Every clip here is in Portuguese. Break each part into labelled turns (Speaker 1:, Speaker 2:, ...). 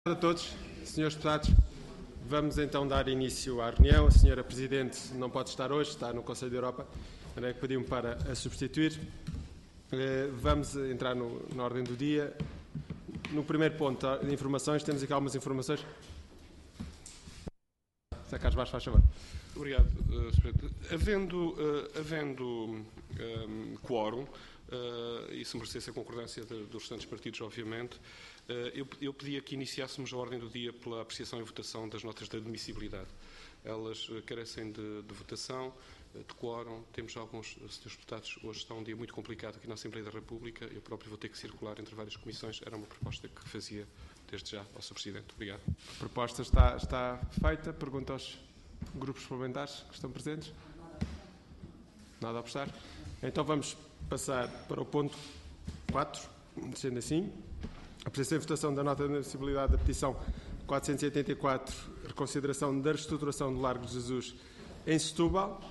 Speaker 1: Olá a todos, senhores deputados. Vamos então dar início à reunião. A senhora Presidente não pode estar hoje, está no Conselho da Europa, que pediu-me para a substituir. Vamos entrar na ordem do dia. No primeiro ponto de informações, temos aqui algumas informações. Sr. Carlos Baixo, faz favor.
Speaker 2: Obrigado, Sr. Presidente. Havendo quórum, e se merecesse a concordância dos restantes partidos, obviamente, eu pedia que iniciássemos a ordem do dia pela apreciação e votação das notas de admissibilidade. Elas carecem de votação, de quórum. Temos alguns senhores deputados. Hoje está um dia muito complicado aqui na Assembleia da República. Eu próprio vou ter que circular entre várias comissões. Era uma proposta que fazia desde já ao Sr. Presidente. Obrigado.
Speaker 1: A proposta está feita. Pergunto aos grupos parlamentares que estão presentes. Nada a obstar. Então vamos passar para o ponto 4, sendo assim. Apreciação e votação da nota de admissibilidade da petição 484, reconsideração da reestruturação do Largo de Jesus em Setúbal.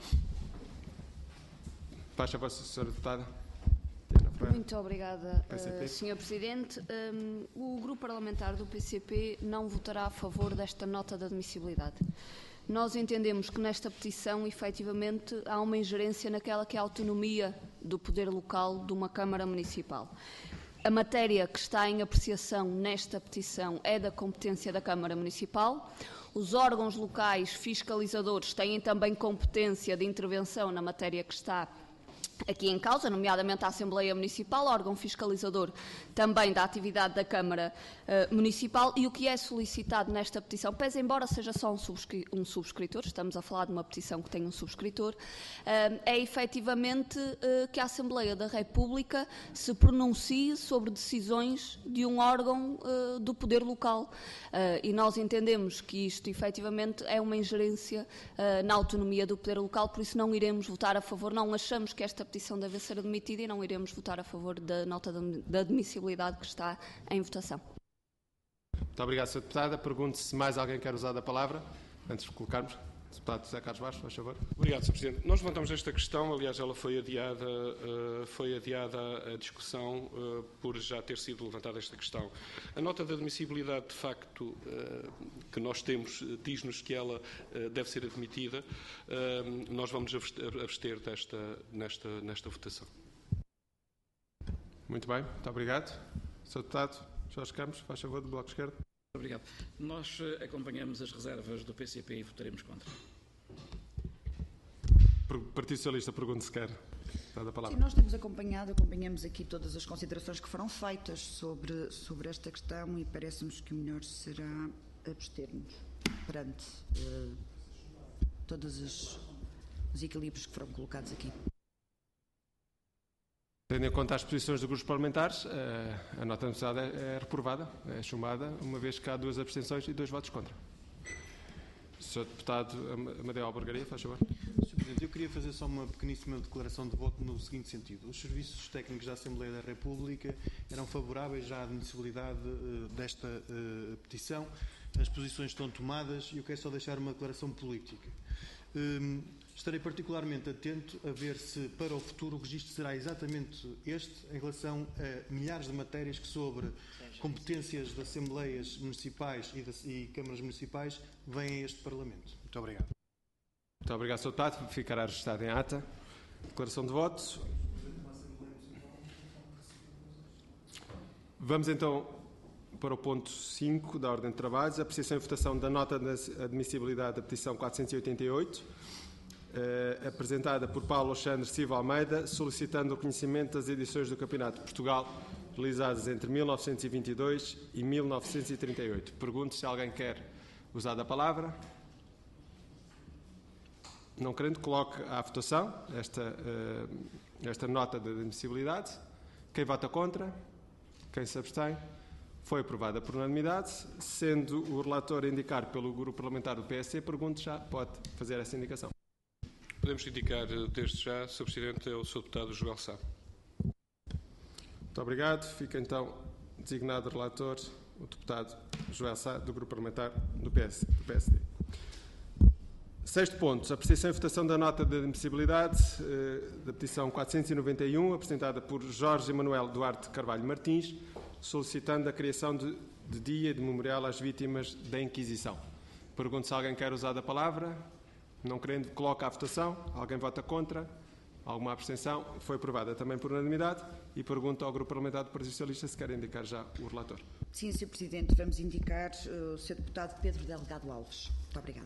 Speaker 1: Faz a vossa senhora deputada.
Speaker 3: Muito obrigada, Sr. Presidente. O Grupo Parlamentar do PCP não votará a favor desta nota de admissibilidade. Nós entendemos que nesta petição, efetivamente, há uma ingerência naquela que é a autonomia do poder local de uma Câmara Municipal. A matéria que está em apreciação nesta petição é da competência da Câmara Municipal. Os órgãos locais fiscalizadores têm também competência de intervenção na matéria que está aqui em causa, nomeadamente a Assembleia Municipal, órgão fiscalizador também da atividade da Câmara Municipal, e o que é solicitado nesta petição, pese embora seja só um subscritor, estamos a falar de uma petição que tem um subscritor, é efetivamente que a Assembleia da República se pronuncie sobre decisões de um órgão do poder local, e nós entendemos que isto efetivamente é uma ingerência na autonomia do poder local, por isso não iremos votar a favor, não achamos que esta petição deve ser admitida e não iremos votar a favor da nota de admissibilidade que está em votação.
Speaker 1: Muito obrigado, Sra. Deputada. Pergunto se mais alguém quer usar a palavra, antes de colocarmos. Deputado José Carlos Baixo, faz favor.
Speaker 2: Obrigado, Sr. Presidente. Nós levantamos esta questão, aliás, ela foi adiada a discussão por já ter sido levantada esta questão. A nota de admissibilidade, de facto, que nós temos, diz-nos que ela deve ser admitida. Nós vamos abster nesta votação.
Speaker 1: Muito bem, muito obrigado. Sr. Deputado Jorge Campos, faz favor, do Bloco de Esquerda.
Speaker 4: Obrigado. Nós acompanhamos as reservas do PCP e votaremos contra.
Speaker 1: Partido Socialista, pergunto se quer. Dada a palavra.
Speaker 5: Sim, nós temos acompanhamos aqui todas as considerações que foram feitas sobre esta questão e parece-nos que o melhor será abster-nos perante todos os equilíbrios que foram colocados aqui.
Speaker 1: Tendo em conta as posições dos grupos parlamentares, a nota anunciada é reprovada, é chumbada, uma vez que há 2 abstenções e 2 votos contra. Sr. Deputado Amadeu Albergaria, faz favor.
Speaker 6: Sr. Presidente, eu queria fazer só uma pequeníssima declaração de voto no seguinte sentido. Os serviços técnicos da Assembleia da República eram favoráveis à admissibilidade desta petição. As posições estão tomadas e eu quero só deixar uma declaração política. Estarei particularmente atento a ver se para o futuro o registro será exatamente este em relação a milhares de matérias que sobre competências de Assembleias Municipais e Câmaras Municipais vêm a este Parlamento. Muito obrigado.
Speaker 1: Muito obrigado, Sr. Deputado. Ficará registado em ata. Declaração de votos. Vamos então para o ponto 5 da ordem de trabalhos, a apreciação e votação da nota de admissibilidade da petição 488, apresentada por Paulo Alexandre Silva Almeida, solicitando o reconhecimento das edições do Campeonato de Portugal realizadas entre 1922 e 1938. Pergunto se alguém quer usar da palavra. Não querendo, coloque à votação esta nota de admissibilidade. Quem vota contra? Quem se abstém? Foi aprovada por unanimidade. Sendo o relator indicar pelo grupo parlamentar do PSD, pergunto já, pode fazer essa indicação.
Speaker 2: Podemos indicar desde já, Sr. Presidente, é o Sr. Deputado Joel Sá.
Speaker 1: Muito obrigado. Fica então designado relator o deputado Joel Sá, do grupo parlamentar do PSD. 6º ponto, apreciação e votação da nota de admissibilidade da petição 491, apresentada por Jorge Emanuel Duarte Carvalho Martins, solicitando a criação de de dia de memorial às vítimas da Inquisição. Pergunto se alguém quer usar a palavra. Não querendo, coloca à votação. Alguém vota contra? Alguma abstenção? Foi aprovada também por unanimidade. E pergunto ao Grupo Parlamentar do Partido Socialista se quer indicar já o relator.
Speaker 5: Sim, Sr. Presidente, vamos indicar o Sr. Deputado Pedro Delgado Alves. Muito obrigada.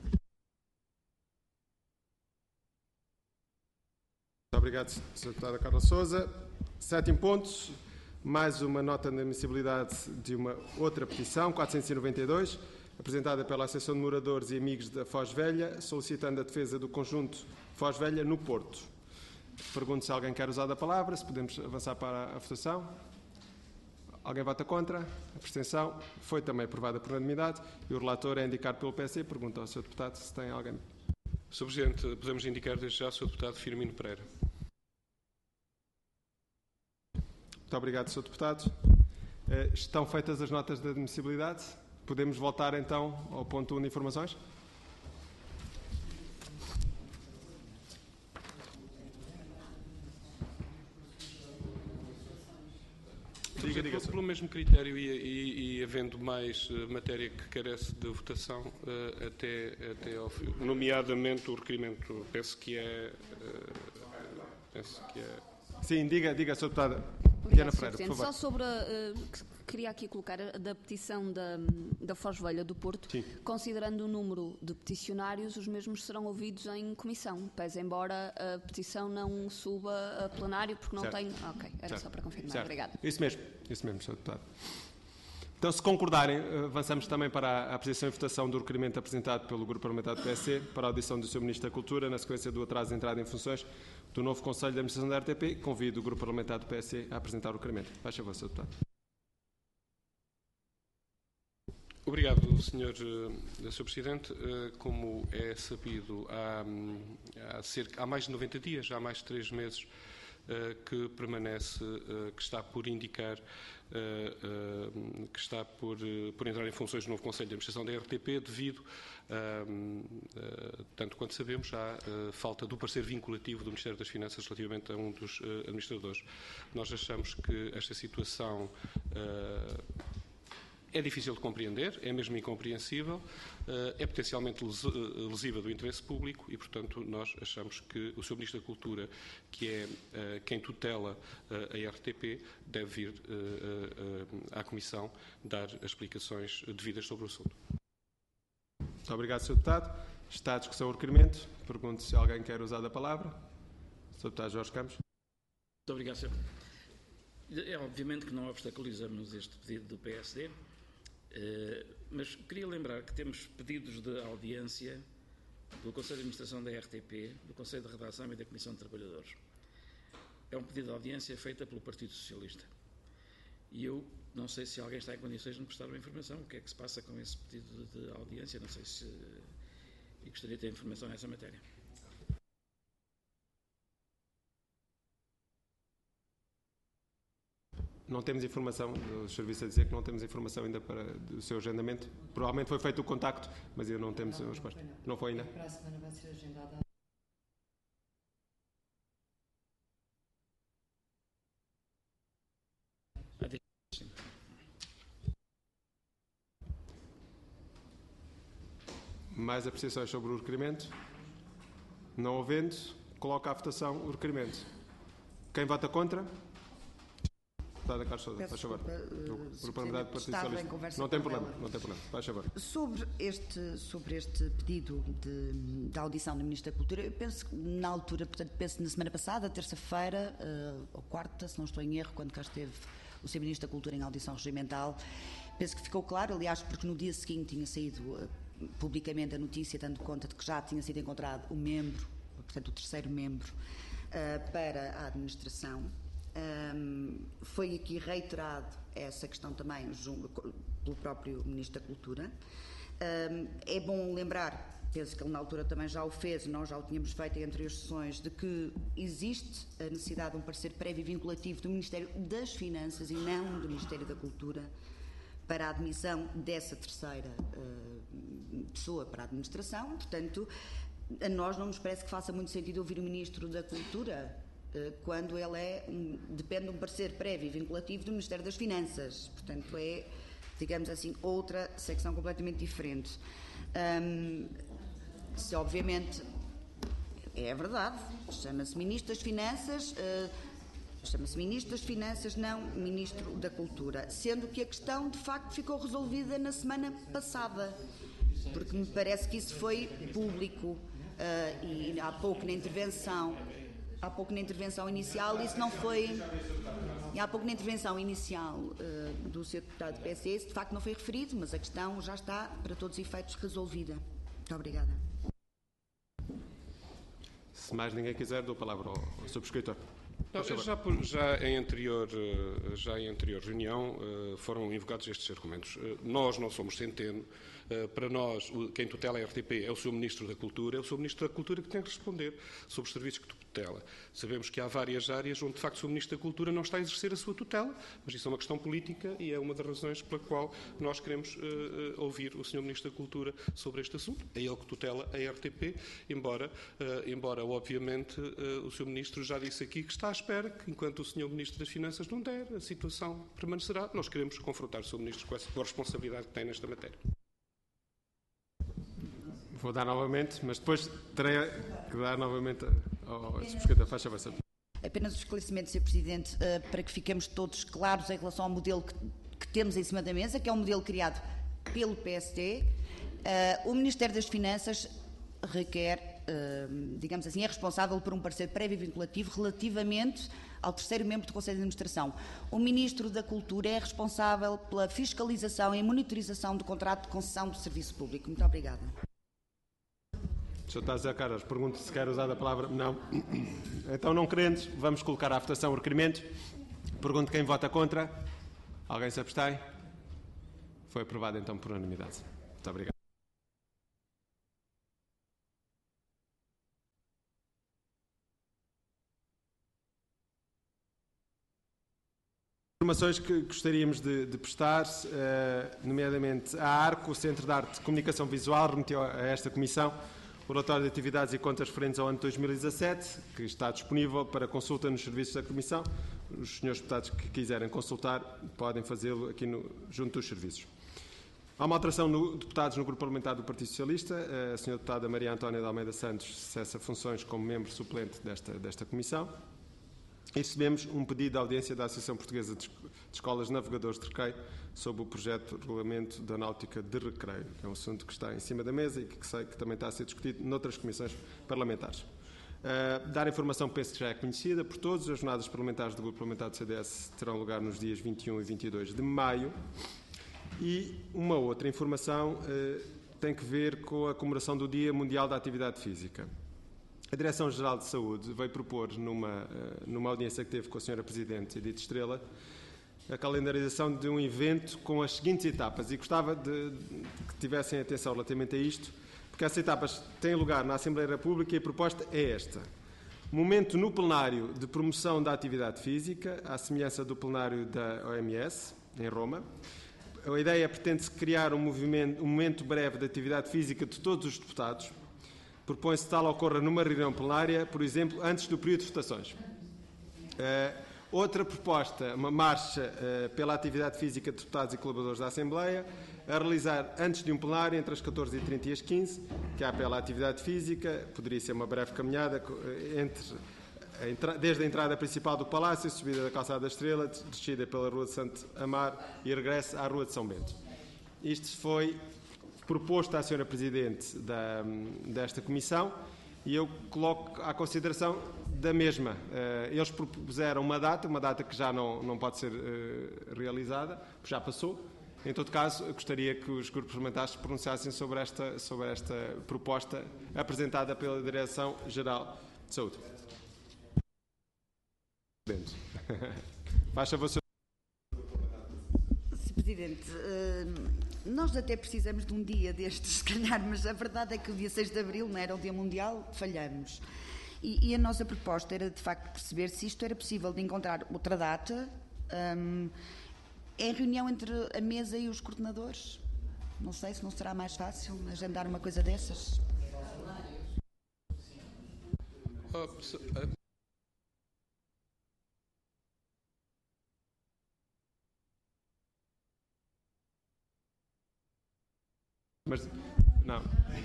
Speaker 1: Muito obrigado, Sra. Deputada Carla Sousa. 7º ponto, mais uma nota de admissibilidade de uma outra petição, 492, apresentada pela Associação de Moradores e Amigos da Foz Velha, solicitando a defesa do conjunto Foz Velha no Porto. Pergunto se alguém quer usar a palavra, se podemos avançar para a votação. Alguém vota contra? Abstenção? Foi também aprovada por unanimidade e o relator é indicado pelo PSD. Pergunto ao Sr. Deputado se tem alguém.
Speaker 2: Sr. Presidente, podemos indicar desde já o Sr. Deputado Firmino Pereira.
Speaker 1: Muito obrigado, Sr. Deputado. Estão feitas as notas de admissibilidade. Podemos voltar então ao ponto 1 de informações? Diga,
Speaker 2: pelo mesmo critério e havendo mais matéria que carece de votação até ao fim, nomeadamente o requerimento, penso que é.
Speaker 1: Sim, diga, Sr. Deputada.
Speaker 3: Diana
Speaker 1: Freire, por favor.
Speaker 3: Só sobre queria aqui colocar da petição da Foz Velha do Porto.
Speaker 1: Sim.
Speaker 3: Considerando o número de peticionários, os mesmos serão ouvidos em comissão, pese embora a petição não suba a plenário, porque não
Speaker 1: certo.
Speaker 3: tem... Ok, era
Speaker 1: certo.
Speaker 3: só para confirmar.
Speaker 1: Certo.
Speaker 3: Obrigada.
Speaker 1: Isso mesmo, Sr. Deputado. Então, se concordarem, avançamos também para a apreciação e votação do requerimento apresentado pelo Grupo Parlamentar do PSD para a audição do Sr. Ministro da Cultura, na sequência do atraso de entrada em funções do novo Conselho de Administração da RTP. Convido o Grupo Parlamentar do PSD a apresentar o requerimento. Faz favor, Sr. Deputado.
Speaker 2: Obrigado, Sr. Presidente. Como é sabido, há mais de 90 dias, há mais de 3 meses, que permanece, que está por indicar, que está por entrar em funções do novo Conselho de Administração da RTP, devido, tanto quanto sabemos, à falta do parecer vinculativo do Ministério das Finanças relativamente a um dos administradores. Nós achamos que esta situação é difícil de compreender, é mesmo incompreensível, é potencialmente lesiva do interesse público e, portanto, nós achamos que o Sr. Ministro da Cultura, que é quem tutela a RTP, deve vir à Comissão dar as explicações devidas sobre o assunto.
Speaker 1: Muito obrigado, Sr. Deputado. Está à discussão o requerimento. Pergunto se alguém quer usar a palavra. Sr. Deputado Jorge Campos.
Speaker 4: Muito obrigado, Sr. É obviamente que não obstaculizamos este pedido do PSD, mas queria lembrar que temos pedidos de audiência do Conselho de Administração da RTP, do Conselho de Redação e da Comissão de Trabalhadores. É um pedido de audiência feita pelo Partido Socialista. E eu não sei se alguém está em condições de me prestar uma informação. O que é que se passa com esse pedido de audiência? Não sei se... E gostaria de ter informação nessa matéria.
Speaker 1: Não temos informação, o serviço a dizer que não temos informação ainda do seu agendamento. Provavelmente foi feito o contacto, mas ainda não temos a resposta. Não foi ainda?
Speaker 7: Para a semana vai ser agendada.
Speaker 1: Mais apreciações sobre o requerimento? Não havendo, coloca à votação o requerimento. Quem vota contra? Deputada Carlos Sousa, faz favor. Não tem problema, faz favor.
Speaker 5: Sobre este pedido de audição do Ministro da Cultura, eu penso que na altura, portanto, penso na semana passada, terça-feira, ou quarta, se não estou em erro, quando cá esteve o Sr. Ministro da Cultura em audição regimental, penso que ficou claro, aliás, porque no dia seguinte tinha saído publicamente a notícia, dando conta de que já tinha sido encontrado o membro, portanto, o terceiro membro, para a administração. Foi aqui reiterado essa questão também pelo próprio Ministro da Cultura. É bom lembrar, penso que ele na altura também já o fez, nós já o tínhamos feito em anteriores sessões, de que existe a necessidade de um parecer prévio vinculativo do Ministério das Finanças e não do Ministério da Cultura para a admissão dessa terceira pessoa para a administração. Portanto, a nós não nos parece que faça muito sentido ouvir o Ministro da Cultura quando ele depende de um parecer prévio e vinculativo do Ministério das Finanças. Portanto, digamos assim, outra secção completamente diferente. Se obviamente é verdade, chama-se Ministro das Finanças, não Ministro da Cultura, sendo que a questão de facto ficou resolvida na semana passada, porque me parece que isso foi público e há pouco na intervenção inicial isso não foi. E há pouco na intervenção inicial do Sr. Deputado do PSD, isso de facto não foi referido, mas a questão já está, para todos os efeitos, resolvida. Muito obrigada.
Speaker 1: Se mais ninguém quiser, dou a palavra ao subscritor.
Speaker 2: Já em anterior reunião foram invocados estes argumentos. Nós não somos Centeno. Para nós, quem tutela a RTP é o Sr. Ministro da Cultura, é o Sr. Ministro da Cultura que tem que responder sobre os serviços que tutela. Sabemos que há várias áreas onde, de facto, o Sr. Ministro da Cultura não está a exercer a sua tutela, mas isso é uma questão política e é uma das razões pela qual nós queremos ouvir o Sr. Ministro da Cultura sobre este assunto. É ele que tutela a RTP, embora obviamente, o Sr. Ministro já disse aqui que está à espera que, enquanto o Sr. Ministro das Finanças não der, a situação permanecerá. Nós queremos confrontar o Sr. Ministro com a responsabilidade que tem nesta matéria.
Speaker 1: Vou dar novamente, mas depois terei que dar novamente ao subscritor. Faz favor.
Speaker 5: Apenas um esclarecimento, Sr. Presidente, para que fiquemos todos claros em relação ao modelo que temos em cima da mesa, que é um modelo criado pelo PSD. O Ministério das Finanças requer, digamos assim, é responsável por um parecer prévio vinculativo relativamente ao terceiro membro do Conselho de Administração. O Ministro da Cultura é responsável pela fiscalização e monitorização do contrato de concessão do serviço público. Muito obrigada.
Speaker 1: Sr. Deputado José Carlos, pergunto se quer usar a palavra. Não. Então, não querendo, vamos colocar à votação o requerimento. Pergunto quem vota contra. Alguém se abstém? Foi aprovado, então, por unanimidade. Muito obrigado. Informações que gostaríamos de prestar, nomeadamente a ARCO, o Centro de Arte e Comunicação Visual, remeteu a esta Comissão o relatório de atividades e contas referentes ao ano de 2017, que está disponível para consulta nos serviços da Comissão. Os senhores deputados que quiserem consultar podem fazê-lo aqui junto dos serviços. Há uma alteração de deputados no Grupo Parlamentar do Partido Socialista. A senhora deputada Maria Antónia de Almeida Santos cessa funções como membro suplente desta Comissão. E recebemos um pedido de audiência da Associação Portuguesa de Escolas Navegadores de Recreio sobre o projeto de regulamento da náutica de recreio, que é um assunto que está em cima da mesa e que sei que também está a ser discutido noutras comissões parlamentares. Dar informação, penso que já é conhecida por todos. As jornadas parlamentares do Grupo Parlamentar do CDS terão lugar nos dias 21 e 22 de maio. E uma outra informação tem que ver com a comemoração do Dia Mundial da Atividade Física. A Direção-Geral de Saúde veio propor, numa audiência que teve com a Sra. Presidente Edith Estrela, a calendarização de um evento com as seguintes etapas, e gostava de que tivessem atenção relativamente a isto, porque essas etapas têm lugar na Assembleia da República e a proposta é esta. Momento no plenário de promoção da atividade física, à semelhança do plenário da OMS, em Roma. A ideia pretende-se criar um momento breve de atividade física de todos os deputados. Propõe-se que tal ocorra numa reunião plenária, por exemplo, antes do período de votações. Outra proposta, uma marcha pela atividade física de deputados e colaboradores da Assembleia, a realizar antes de um plenário, entre as 14h30 e as 15h, que apela à atividade física. Poderia ser uma breve caminhada desde a entrada principal do Palácio, subida da Calçada da Estrela, descida pela Rua de Santo Amaro e regresso à Rua de São Bento. Isto foi proposto à Sra. Presidente desta Comissão e eu coloco à consideração da mesma. Eles propuseram uma data que já não pode ser realizada, já passou. Em todo caso, eu gostaria que os grupos parlamentares se pronunciassem sobre esta proposta apresentada pela Direção-Geral de Saúde. Faz favor, Sr.
Speaker 5: Presidente, nós até precisamos de um dia destes, se calhar, mas a verdade é que o dia 6 de Abril não era o Dia Mundial, falhamos. E a nossa proposta era, de facto, perceber se isto era possível de encontrar outra data em reunião entre a mesa e os coordenadores. Não sei se não será mais fácil agendar uma coisa dessas.
Speaker 1: Mas, não.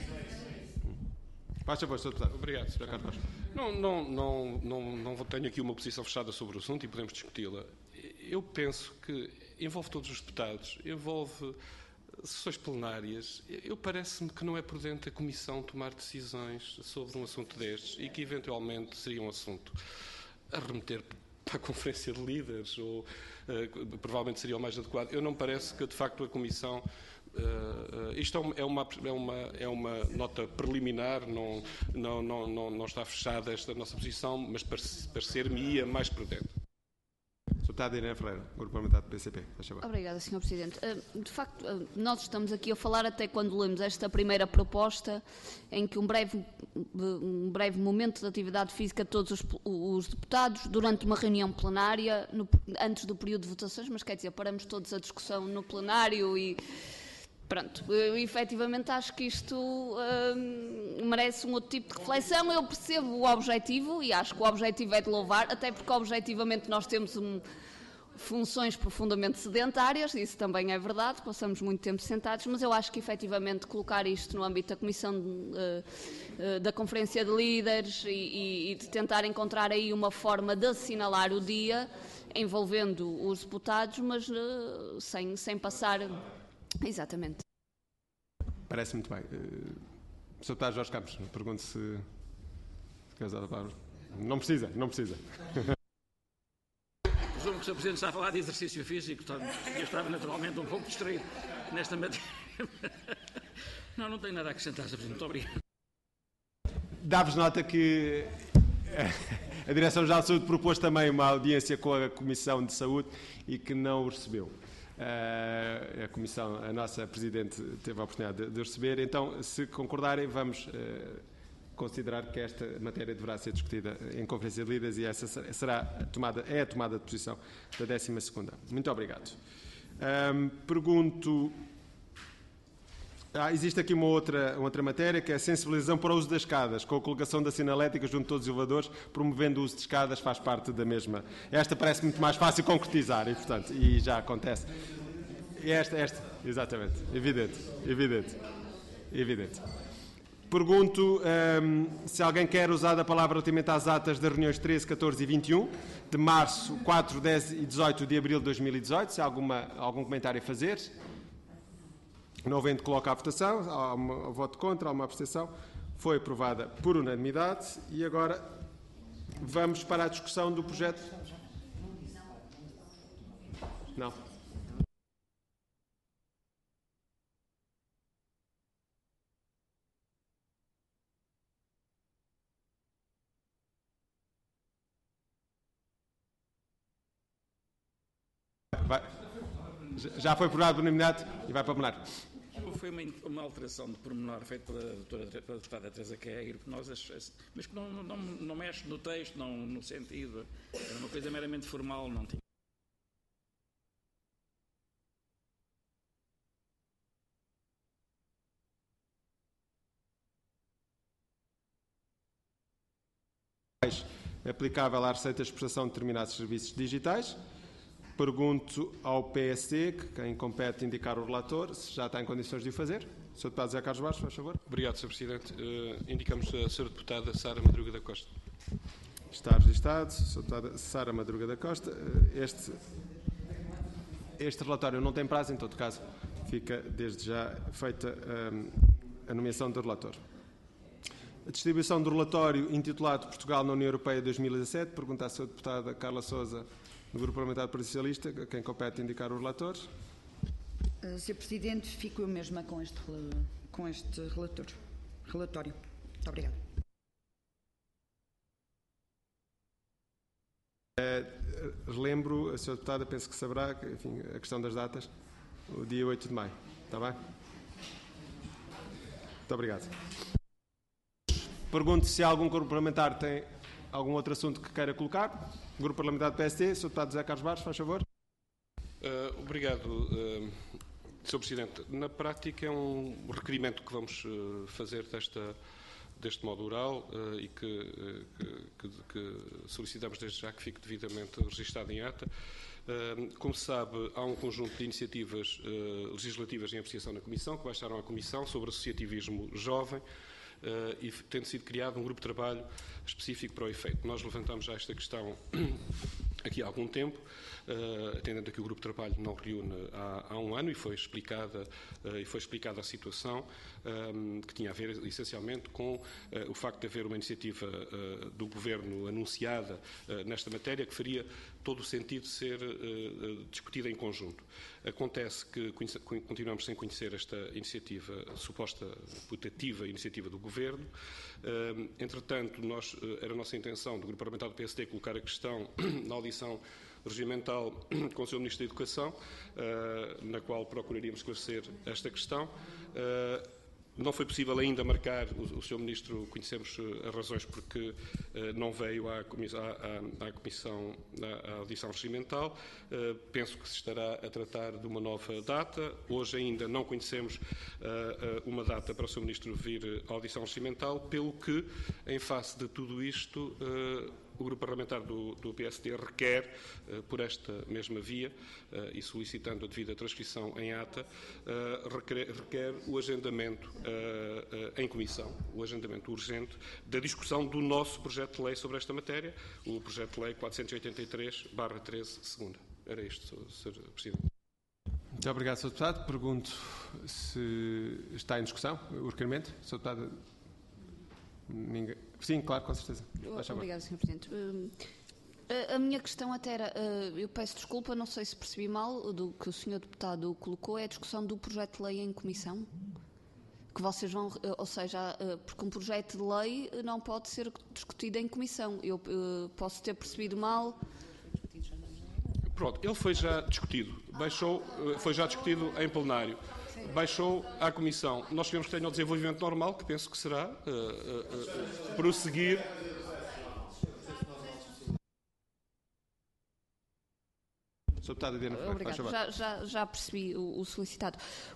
Speaker 1: Faz favor, Sr. Deputado.
Speaker 2: Obrigado, Sr. Carlos. Não tenho aqui uma posição fechada sobre o assunto e podemos discuti-la. Eu penso que envolve todos os deputados, envolve sessões plenárias. Parece-me que não é prudente a Comissão tomar decisões sobre um assunto destes e que eventualmente seria um assunto a remeter para a Conferência de Líderes ou provavelmente seria o mais adequado. Eu não parece que de facto a Comissão isto é uma nota preliminar, não está fechada esta nossa posição, mas parecer-me-ia mais prudente.
Speaker 1: Deputada Irene Ferreira, Grupo Parlamentar do PCP.
Speaker 3: Obrigada, Sr. Presidente. De facto, nós estamos aqui a falar até quando lemos esta primeira proposta, em que um breve momento de atividade física de todos os deputados durante uma reunião plenária, antes do período de votações, mas quer dizer, paramos todos a discussão no plenário e... Pronto, eu efetivamente acho que isto merece um outro tipo de reflexão. Eu percebo o objetivo e acho que o objetivo é de louvar, até porque objetivamente nós temos funções profundamente sedentárias, isso também é verdade, passamos muito tempo sentados, mas eu acho que efetivamente colocar isto no âmbito da Comissão da Conferência de Líderes e de tentar encontrar aí uma forma de assinalar o dia envolvendo os deputados, mas sem passar... Exatamente.
Speaker 1: Parece muito bem. Sr. Deputado Jorge Campos, pergunto se quer usar a palavra. Não precisa.
Speaker 4: Presumo que o Sr. Presidente está a falar de exercício físico, eu estava naturalmente um pouco distraído nesta matéria. Não tenho nada a acrescentar, Sr. Presidente. Muito obrigado.
Speaker 1: Dá-vos nota que a Direção-Geral de Saúde propôs também uma audiência com a Comissão de Saúde e que não o recebeu. A nossa Presidente teve a oportunidade de receber, então, se concordarem, vamos considerar que esta matéria deverá ser discutida em Conferência de Líderes e essa será a tomada de posição da 12ª. Muito obrigado. Pergunto... existe aqui uma outra matéria, que é a sensibilização para o uso das escadas, com a colocação da sinalética junto a todos os elevadores, promovendo o uso de escadas, faz parte da mesma. Esta parece muito mais fácil concretizar e, portanto, e já acontece. Esta, exatamente, evidente. Pergunto se alguém quer usar a palavra relativamente às atas das reuniões 13, 14 e 21, de março, 4, 10 e 18 de abril de 2018, se há algum comentário a fazer. Não havendo, coloca à votação. Há um voto contra, há uma abstenção. Foi aprovada por unanimidade. E agora vamos para a discussão do projeto. Não. Já foi aprovado por unanimidade e vai para o plenário.
Speaker 4: Foi uma alteração de pormenor feita pela deputada Teresa Queiro, mas que não mexe no texto, não no sentido. Era uma coisa meramente formal, não tinha.
Speaker 1: Aplicável à receita de exportação de determinados serviços digitais. Pergunto ao PSD, que quem compete indicar o relator, se já está em condições de o fazer. Sr. Deputado José Carlos Barros, faz favor.
Speaker 2: Obrigado, Sr. Presidente. Indicamos a Sra. Deputada Sara Madruga da Costa.
Speaker 1: Está registado. Sra. Deputada Sara Madruga da Costa. Este relatório não tem prazo, em todo caso, fica desde já feita a nomeação do relator. A distribuição do relatório intitulado Portugal na União Europeia 2017, pergunta à Sra. Deputada Carla Sousa, do Grupo Parlamentar do Partido Socialista, quem compete indicar o relator.
Speaker 5: Sr. Presidente, fico eu mesma com este relatório. Muito obrigada.
Speaker 1: Relembro, a Sra. Deputada, penso que saberá, enfim, a questão das datas, o dia 8 de maio. Está bem? Muito obrigado. Pergunto se algum grupo parlamentar tem algum outro assunto que queira colocar. Grupo Parlamentar do PSD, Sr. Deputado José Carlos Barros, faz favor.
Speaker 2: Obrigado, Sr. Presidente. Na prática é um requerimento que vamos fazer deste modo oral e que solicitamos desde já que fique devidamente registado em ata. Como se sabe, há um conjunto de iniciativas legislativas em apreciação na Comissão, que baixaram à Comissão, sobre associativismo jovem, e tendo sido criado um grupo de trabalho específico para o efeito. Nós levantamos já esta questão aqui há algum tempo, atendendo a que o grupo de trabalho não reúne há um ano, e foi explicada a situação, que tinha a ver essencialmente com o facto de haver uma iniciativa do Governo anunciada nesta matéria, que faria todo o sentido ser discutida em conjunto. Acontece que continuamos sem conhecer esta iniciativa, suposta putativa iniciativa do Governo. Entretanto, era a nossa intenção, do Grupo Parlamentar do PSD, colocar a questão na audição regimental com o Sr. Ministro da Educação, na qual procuraríamos esclarecer esta questão. Não foi possível ainda marcar, o Sr. Ministro, conhecemos as razões porque não veio à Comissão, à audição regimental. Penso que se estará a tratar de uma nova data. Hoje ainda não conhecemos uma data para o Sr. Ministro vir à audição regimental, pelo que, em face de tudo isto, o Grupo Parlamentar do PSD requer, por esta mesma via, e solicitando a devida transcrição em ata, requer o agendamento em comissão, o agendamento urgente da discussão do nosso projeto de lei sobre esta matéria, o projeto de lei 483/13, segunda. Era isto, Sr. Presidente.
Speaker 1: Muito obrigado, Sr. Deputado. Pergunto se está em discussão o requerimento. Sr. Deputado, ninguém... Sim, claro, com certeza.
Speaker 3: Obrigada, Sr. Presidente. A minha questão até era, eu peço desculpa, não sei se percebi mal, do que o Sr. Deputado colocou, é a discussão do projeto de lei em comissão? Que vocês vão, ou seja, porque um projeto de lei não pode ser discutido em comissão. Eu posso ter percebido mal.
Speaker 2: Pronto, ele foi já discutido, foi já discutido em plenário. Baixou à Comissão. Nós tivemos que ter o desenvolvimento normal, que penso que será prosseguir.
Speaker 3: Obrigado. Já percebi o solicitado.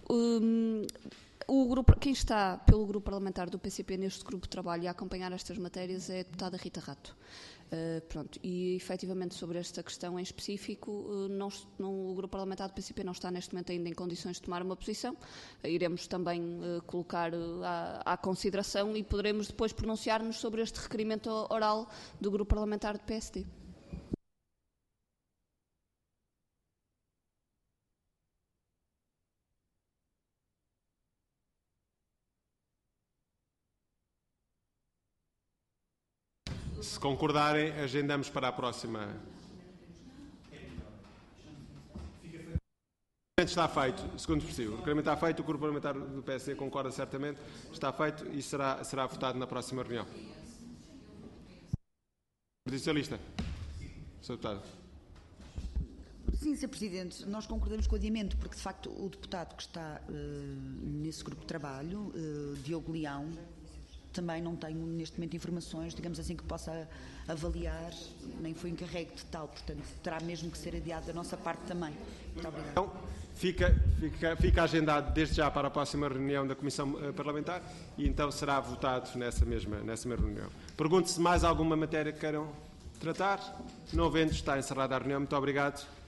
Speaker 3: Quem está pelo grupo parlamentar do PCP neste grupo de trabalho a acompanhar estas matérias é a deputada Rita Rato. Pronto, e efetivamente sobre esta questão em específico, o grupo parlamentar do PCP não está neste momento ainda em condições de tomar uma posição. Iremos também colocar à consideração e poderemos depois pronunciar-nos sobre este requerimento oral do grupo parlamentar do PSD.
Speaker 1: Se concordarem, agendamos para a próxima. O requerimento está feito, segundo possível. O requerimento está feito, o Grupo Parlamentar do PSD concorda certamente, está feito e será votado na próxima reunião. Partido Socialista. Sr. Deputado.
Speaker 5: Sim, Sr. Presidente, nós concordamos com o adiamento, porque de facto o deputado que está nesse grupo de trabalho, Diogo Leão, também não tenho neste momento informações, digamos assim, que possa avaliar, nem foi encarregue de tal, portanto terá mesmo que ser adiado da nossa parte também. Muito obrigada.
Speaker 1: Então, fica agendado desde já para a próxima reunião da Comissão Parlamentar e então será votado nessa mesma reunião. Pergunto se mais alguma matéria que queiram tratar. Não havendo, está encerrada a reunião. Muito obrigado.